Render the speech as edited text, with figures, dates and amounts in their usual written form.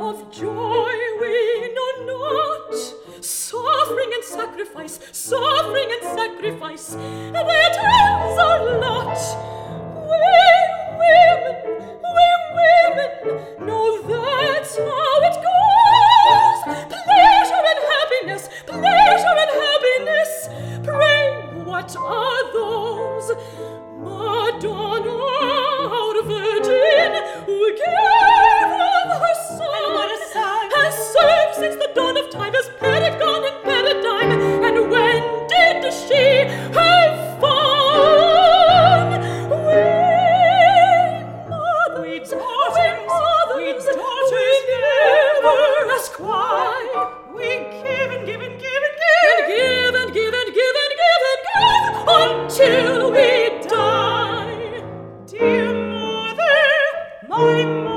Of joy we know not, suffering and sacrifice, suffering and sacrifice, their tales are lot. We women know that's how it goes. Pleasure and happiness, pleasure and happiness. Pray, what are those? Madonna, our virgin, who gave of her son, has served since the dawn of time as paragon and paradigm. And when did she have fun? We daughters never ask why. We give and give and give and give and give and give and give and give and give until we die. Dear mother, my mother,